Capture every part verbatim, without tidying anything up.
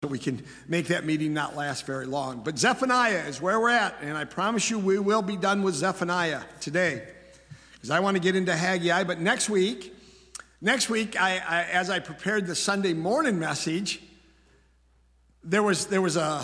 so we can make that meeting not last very long. But Zephaniah is where we're at, and I promise you we will be done with Zephaniah today, because I want to get into Haggai. But next week, next week, I, I, as I prepared the Sunday morning message, there was there was a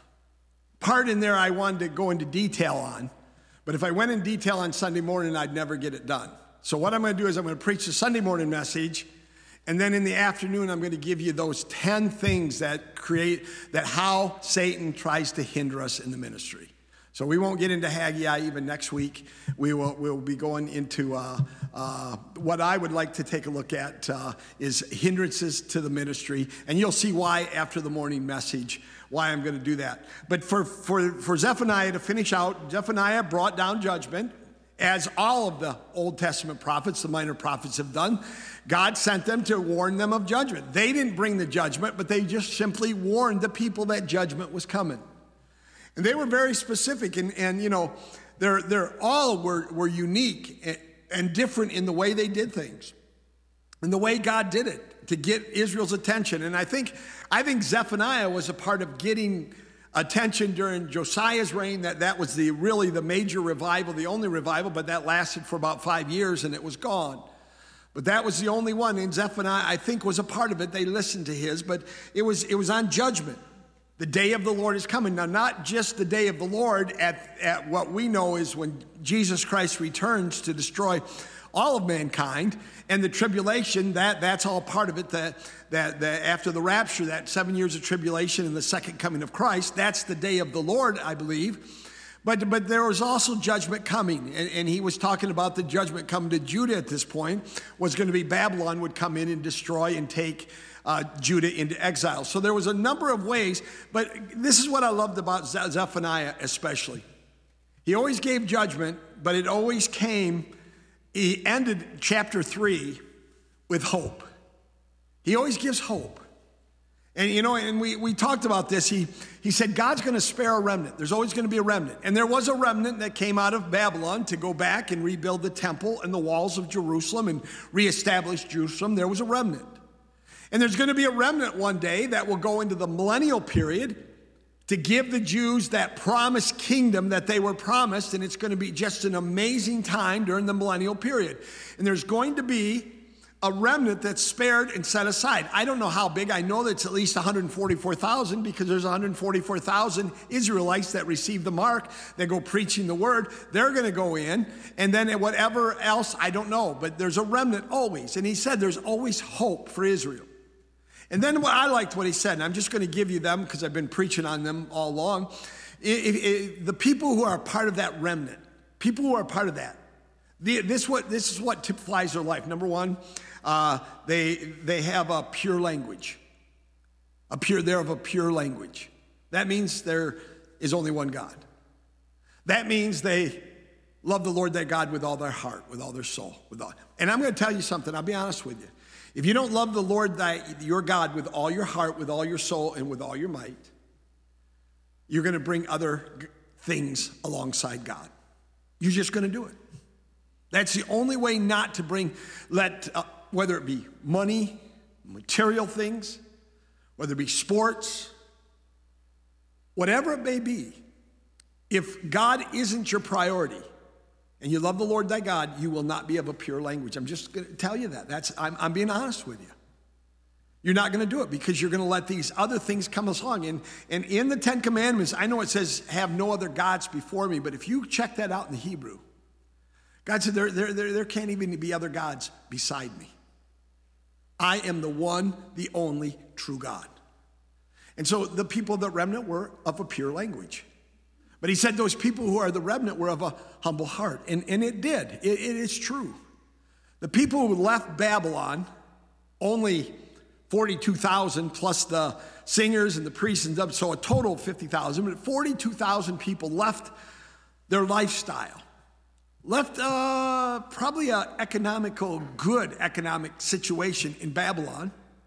part in there I wanted to go into detail on. But if I went in detail on Sunday morning, I'd never get it done. So what I'm going to do is I'm going to preach the Sunday morning message, and then in the afternoon, I'm going to give you those ten things that create, that how Satan tries to hinder us in the ministry. So we won't get into Haggai even next week. We will we'll be going into uh, uh, what I would like to take a look at uh, is hindrances to the ministry. And you'll see why after the morning message, why I'm going to do that. But for, for, for Zephaniah to finish out, Zephaniah brought down judgment, as all of the Old Testament prophets, the minor prophets, have done. God sent them to warn them of judgment. They didn't bring the judgment, but they just simply warned the people that judgment was coming. And they were very specific, and, and you know, they're, they're all were, were unique and, and different in the way they did things, and the way God did it to get Israel's attention. And I think, I think Zephaniah was a part of getting attention during Josiah's reign. That, that was the really the major revival, the only revival, but that lasted for about five years and it was gone. But that was the only one, and Zephaniah, I think, was a part of it. They listened to his, but it was it was on judgment. The day of the Lord is coming. Now, not just the day of the Lord at, at what we know is when Jesus Christ returns to destroy all of mankind, and the tribulation, that, that's all part of it. That, that, that after the rapture, that seven years of tribulation and the second coming of Christ, that's the day of the Lord, I believe. But, but there was also judgment coming, and, and he was talking about the judgment coming to Judah at this point, was going to be Babylon would come in and destroy and take uh, Judah into exile. So there was a number of ways, but this is what I loved about Zephaniah especially. He always gave judgment, but it always came, he ended chapter three with hope. He always gives hope. And, you know, and we, we talked about this. He, he said, God's going to spare a remnant. There's always going to be a remnant. And there was a remnant that came out of Babylon to go back and rebuild the temple and the walls of Jerusalem and reestablish Jerusalem. There was a remnant. And there's going to be a remnant one day that will go into the millennial period to give the Jews that promised kingdom that they were promised. And it's going to be just an amazing time during the millennial period. And there's going to be a remnant that's spared and set aside. I don't know how big. I know that it's at least one hundred forty-four thousand, because there's one hundred forty-four thousand Israelites that receive the mark, that go preaching the word. They're going to go in, and then whatever else, I don't know, but there's a remnant always. And he said there's always hope for Israel. And then what I liked what he said, and I'm just going to give you them because I've been preaching on them all along. It, it, it, the people who are part of that remnant, people who are part of that, the, this, what, this is what typifies their life. Number one, Uh, they they have a pure language. A pure, they're of a pure language. That means there is only one God. That means they love the Lord their God with all their heart, with all their soul, with all. And I'm going to tell you something. I'll be honest with you. If you don't love the Lord thy, your God with all your heart, with all your soul, and with all your might, you're going to bring other things alongside God. You're just going to do it. That's the only way not to bring, let, uh, whether it be money, material things, whether it be sports, whatever it may be. If God isn't your priority and you love the Lord thy God, you will not be of a pure language. I'm just going to tell you that. That's I'm, I'm being honest with you. You're not going to do it because you're going to let these other things come along. And, and in the Ten Commandments, I know it says, have no other gods before me, but if you check that out in the Hebrew, God said there, there, there, there can't even be other gods beside me. I am the one, the only true God. And so the people of the remnant were of a pure language. But he said those people who are the remnant were of a humble heart. And, and it did. It, it is true. The people who left Babylon, only forty-two thousand plus the singers and the priests and stuff, so a total of fifty thousand. But forty-two thousand people left their lifestyle. Left uh, probably an economical, good economic situation in Babylon.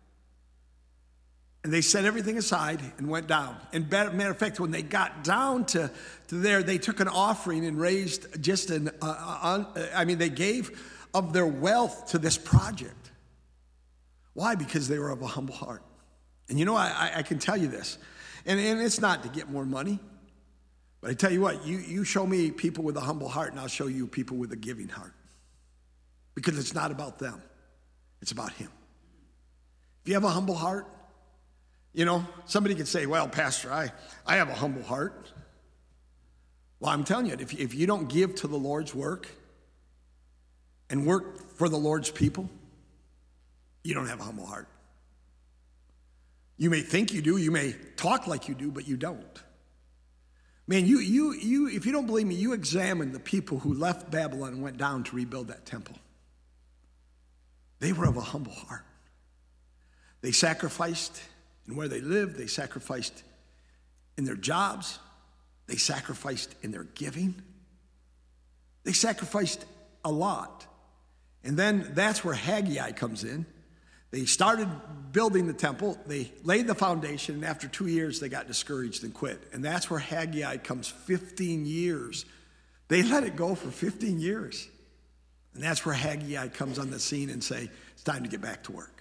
And they set everything aside and went down. And matter of fact, when they got down to, to there, they took an offering and raised just an, uh, uh, I mean, they gave of their wealth to this project. Why? Because they were of a humble heart. And you know, I, I can tell you this, and, and it's not to get more money, but I tell you what, you, you show me people with a humble heart, and I'll show you people with a giving heart. Because it's not about them, it's about him. If you have a humble heart, you know, somebody could say, well, Pastor, I, I have a humble heart. Well, I'm telling you, if, if you don't give to the Lord's work and work for the Lord's people, you don't have a humble heart. You may think you do, you may talk like you do, but you don't. Man, you, you, you, if you don't believe me, you examine the people who left Babylon and went down to rebuild that temple. They were of a humble heart. They sacrificed in where they lived. They sacrificed in their jobs. They sacrificed in their giving. They sacrificed a lot. And then that's where Haggai comes in. They started building the temple, they laid the foundation, and after two years they got discouraged and quit. And that's where Haggai comes, fifteen years. They let it go for fifteen years. And that's where Haggai comes on the scene and say, it's time to get back to work.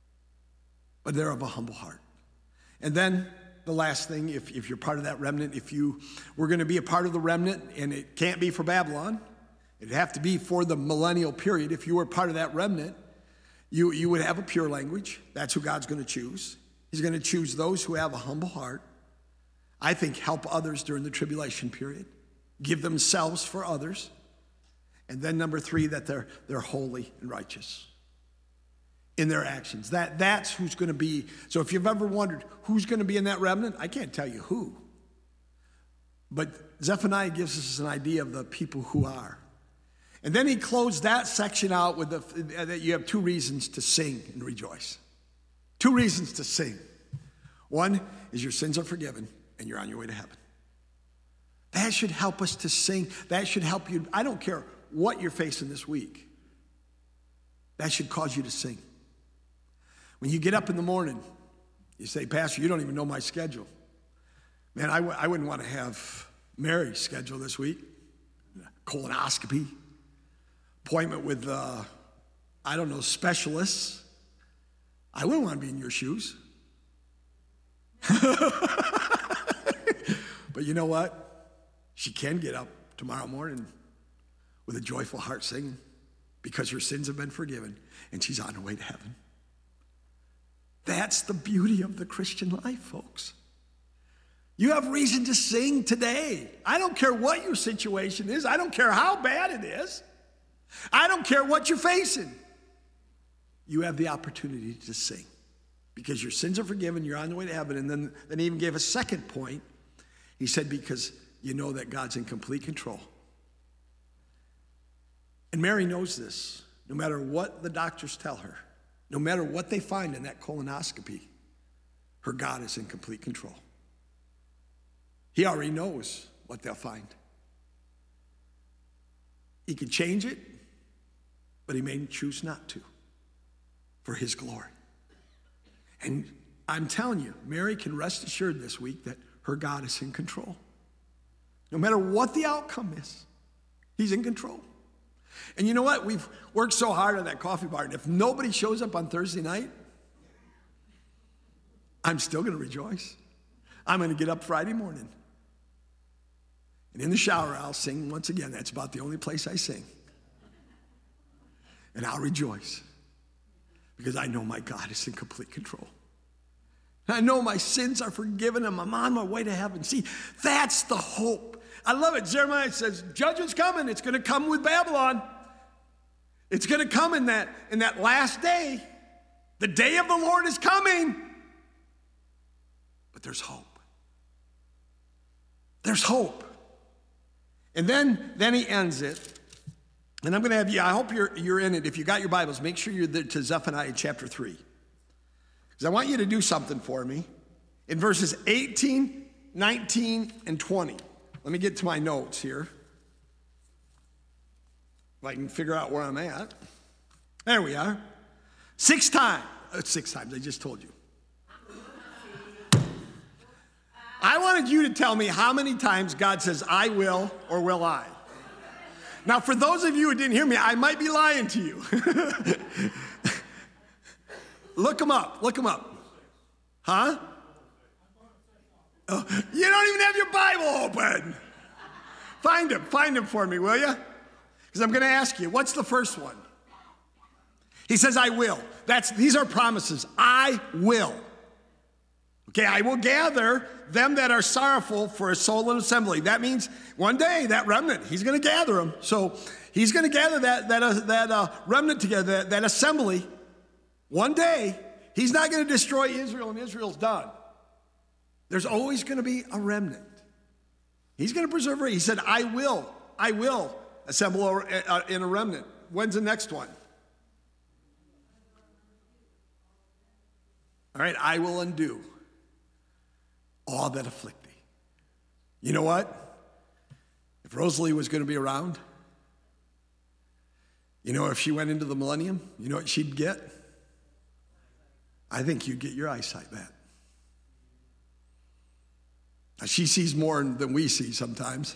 But they're of a humble heart. And then the last thing, if, if you're part of that remnant, if you were going to be a part of the remnant, and it can't be for Babylon, it'd have to be for the millennial period. If you were part of that remnant, You, you would have a pure language. That's who God's going to choose. He's going to choose those who have a humble heart. I think help others during the tribulation period. Give themselves for others. And then number three, that they're, they're holy and righteous in their actions. That, that's who's going to be. So if you've ever wondered who's going to be in that remnant, I can't tell you who. But Zephaniah gives us an idea of the people who are. And then he closed that section out with the, that you have two reasons to sing and rejoice. Two reasons to sing. One is your sins are forgiven and you're on your way to heaven. That should help us to sing. That should help you. I don't care what you're facing this week. That should cause you to sing. When you get up in the morning, you say, Pastor, you don't even know my schedule. Man, I, w- I wouldn't want to have Mary's schedule this week. Colonoscopy. Appointment with, uh, I don't know, specialists. I wouldn't want to be in your shoes. But you know what? She can get up tomorrow morning with a joyful heart singing because her sins have been forgiven and she's on her way to heaven. That's the beauty of the Christian life, folks. You have reason to sing today. I don't care what your situation is. I don't care how bad it is. I don't care what you're facing. You have the opportunity to sing because your sins are forgiven, you're on the way to heaven. And then, then he even gave a second point. He said, because you know that God's in complete control. And Mary knows this. No matter what the doctors tell her, no matter what they find in that colonoscopy, her God is in complete control. He already knows what they'll find. He could change it, but he may choose not to for his glory. And I'm telling you, Mary can rest assured this week that her God is in control. No matter what the outcome is, he's in control. And you know what? We've worked so hard on that coffee bar, and if nobody shows up on Thursday night, I'm still going to rejoice. I'm going to get up Friday morning. And in the shower, I'll sing once again. That's about the only place I sing. And I'll rejoice because I know my God is in complete control. I know my sins are forgiven and I'm on my way to heaven. See, that's the hope. I love it. Jeremiah says, judgment's coming. It's going to come with Babylon. It's going to come in that, in that last day. The day of the Lord is coming. But there's hope. There's hope. And then, then he ends it. And I'm going to have you, I hope you're, you're in it. If you got your Bibles, make sure you're there to Zephaniah chapter three. Because I want you to do something for me. In verses eighteen, nineteen, and twenty. Let me get to my notes here. If I can figure out where I'm at. There we are. Six times. Uh, six times, I just told you. I wanted you to tell me how many times God says, I will or will I. Now, for those of you who didn't hear me, I might be lying to you. Look them up. Look them up. Huh? Oh, you don't even have your Bible open. Find him. Find him for me, will you? Because I'm going to ask you, what's the first one? He says, I will. That's, these are promises. I will. Okay, I will gather them that are sorrowful for a soul and assembly. That means one day, that remnant, he's going to gather them. So he's going to gather that, that, uh, that uh, remnant together, that, that assembly. One day, he's not going to destroy Israel and Israel's done. There's always going to be a remnant. He's going to preserve it. He said, I will, I will assemble in a remnant. When's the next one? All right, I will undo all that afflict thee. You know what? If Rosalie was going to be around, you know, if she went into the millennium, you know what she'd get? I think you'd get your eyesight back. Now, she sees more than we see sometimes.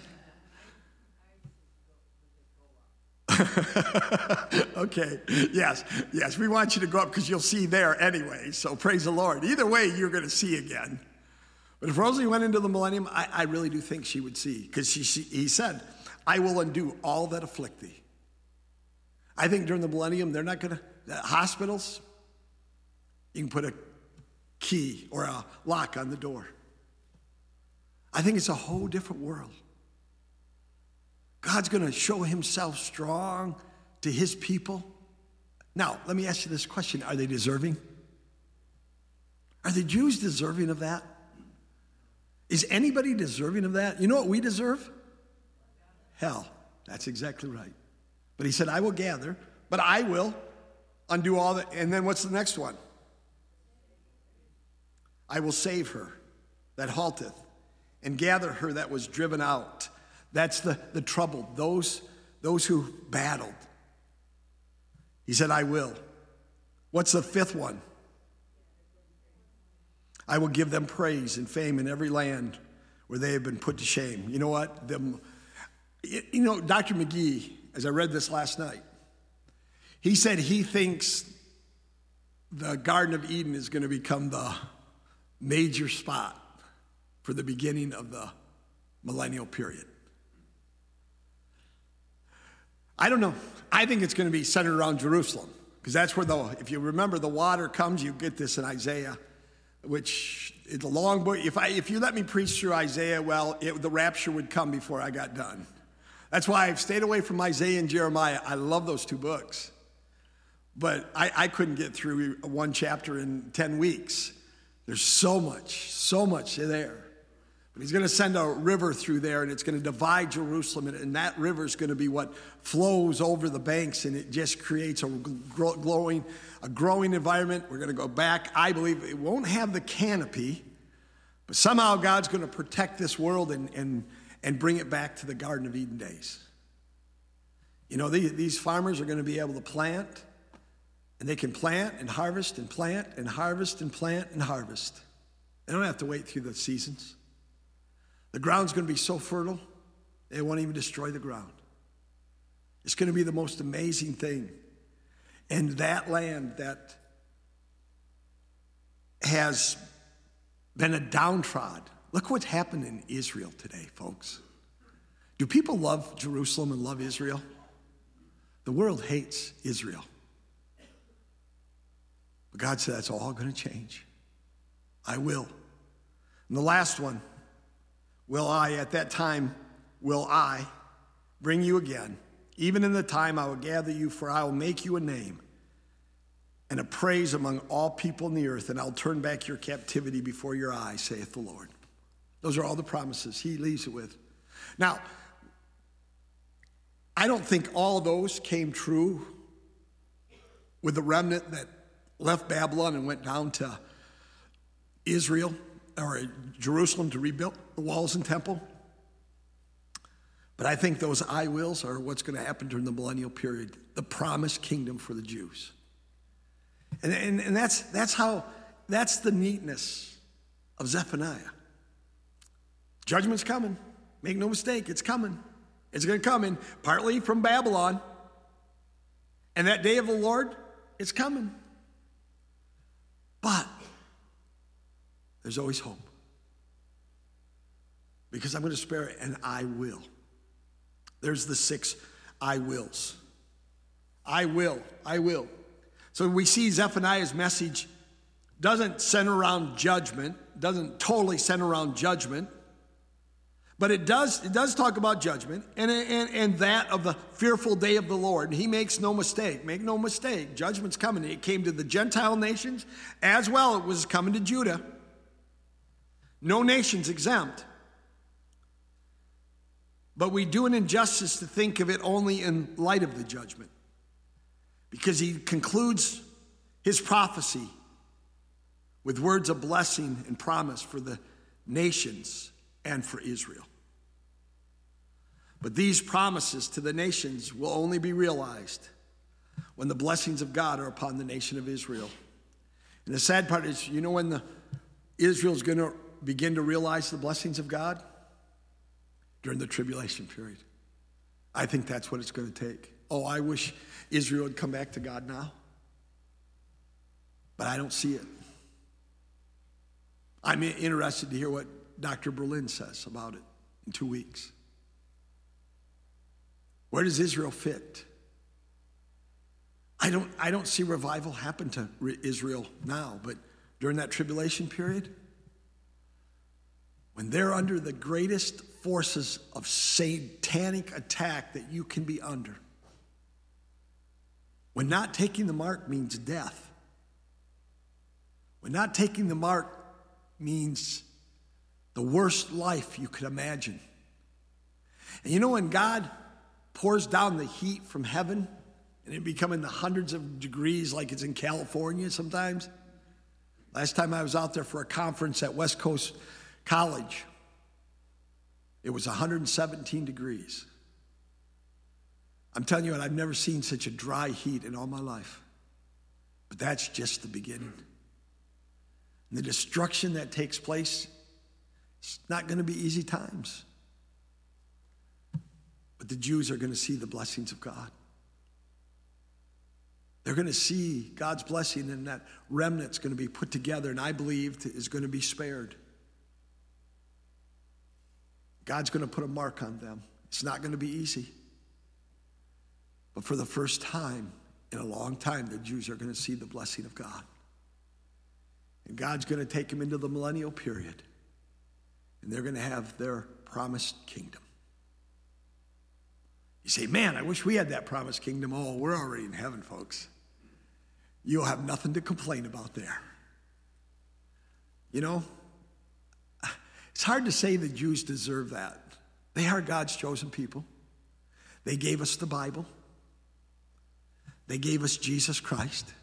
Okay, yes, yes, we want you to go up because you'll see there anyway, so praise the Lord. Either way, you're going to see again. But if Rosalie went into the millennium, I, I really do think she would see, because she, she, he said, I will undo all that afflict thee. I think during the millennium, they're not going to, hospitals, you can put a key or a lock on the door. I think it's a whole different world. God's going to show himself strong to his people. Now, let me ask you this question. Are they deserving? Are the Jews deserving of that? Is anybody deserving of that? You know what we deserve? Hell. That's exactly right. But he said, I will gather, but I will undo all that. And then what's the next one? I will save her that halteth, and gather her that was driven out. That's the, the troubled, those, those who battled. He said, I will. What's the fifth one? I will give them praise and fame in every land where they have been put to shame. You know what? Them, you know, Doctor McGee, as I read this last night, he said he thinks the Garden of Eden is going to become the major spot for the beginning of the millennial period. I don't know. I think it's going to be centered around Jerusalem, because that's where the, if you remember, the water comes. You get this in Isaiah, which is a long book. If I, if you let me preach through Isaiah, well, it, the rapture would come before I got done. That's why I've stayed away from Isaiah and Jeremiah. I love those two books, but I, I couldn't get through one chapter in ten weeks. There's so much, so much there. But he's going to send a river through there, and it's going to divide Jerusalem, and, and that river is going to be what flows over the banks, and it just creates a glowing, a growing environment. We're going to go back. I believe it won't have the canopy, but somehow God's going to protect this world and, and, and bring it back to the Garden of Eden days. You know, these, these farmers are going to be able to plant, and they can plant and harvest and plant and harvest and plant and harvest. They don't have to wait through the seasons. The ground's going to be so fertile, they won't even destroy the ground. It's going to be the most amazing thing. And that land that has been a downtrodden. Look what's happened in Israel today, folks. Do people love Jerusalem and love Israel? The world hates Israel. But God said that's all going to change. I will. And the last one, will I, at that time, will I bring you again. Even in the time I will gather you, for I will make you a name and a praise among all people in the earth, and I'll turn back your captivity before your eyes, saith the Lord. Those are all the promises he leaves it with. Now, I don't think all those came true with the remnant that left Babylon and went down to Israel or Jerusalem to rebuild the walls and temple. But I think those I wills are what's going to happen during the millennial period, the promised kingdom for the Jews. And, and, and that's, that's how, that's the neatness of Zephaniah. Judgment's coming. Make no mistake, it's coming. It's going to come in partly from Babylon. And that day of the Lord, it's coming. But there's always hope. Because I'm going to spare it, and I will. There's the six I wills. I will, I will. So we see Zephaniah's message doesn't center around judgment, doesn't totally center around judgment, but it does, it does talk about judgment and, and, and that of the fearful day of the Lord. And he makes no mistake, make no mistake, judgment's coming. It came to the Gentile nations as well. It was coming to Judah. No nation's exempt. But we do an injustice to think of it only in light of the judgment, because he concludes his prophecy with words of blessing and promise for the nations and for Israel. But these promises to the nations will only be realized when the blessings of God are upon the nation of Israel. And the sad part is, you know when the Israel's going to begin to realize the blessings of God? During the tribulation period. I think that's what it's going to take. Oh, I wish Israel would come back to God now. But I don't see it. I'm interested to hear what Doctor Berlin says about it in two weeks. Where does Israel fit? I don't, I don't see revival happen to Israel now, but during that tribulation period, when they're under the greatest forces of satanic attack that you can be under, when not taking the mark means death, when not taking the mark means the worst life you could imagine. And you know when God pours down the heat from heaven and it becoming the hundreds of degrees like it's in California sometimes? Last time I was out there for a conference at West Coast College, it was one hundred seventeen degrees. I'm telling you what, I've never seen such a dry heat in all my life. But that's just the beginning. And the destruction that takes place, it's not going to be easy times. But the Jews are going to see the blessings of God. They're going to see God's blessing, and that remnant's going to be put together, and I believe is going to be spared. God's going to put a mark on them. It's not going to be easy. But for the first time in a long time, the Jews are going to see the blessing of God. And God's going to take them into the millennial period. And they're going to have their promised kingdom. You say, man, I wish we had that promised kingdom. Oh, we're already in heaven, folks. You'll have nothing to complain about there. You know, it's hard to say the Jews deserve that. They are God's chosen people. They gave us the Bible. They gave us Jesus Christ.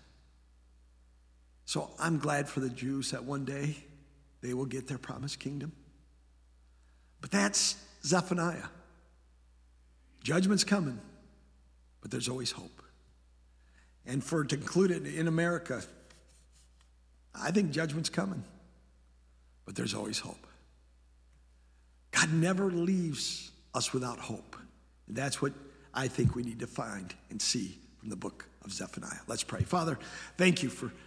So I'm glad for the Jews that one day they will get their promised kingdom. But that's Zephaniah. Judgment's coming, but there's always hope. And for to include it in America, I think judgment's coming, but there's always hope. God never leaves us without hope. And that's what I think we need to find and see from the book of Zephaniah. Let's pray. Father, thank you for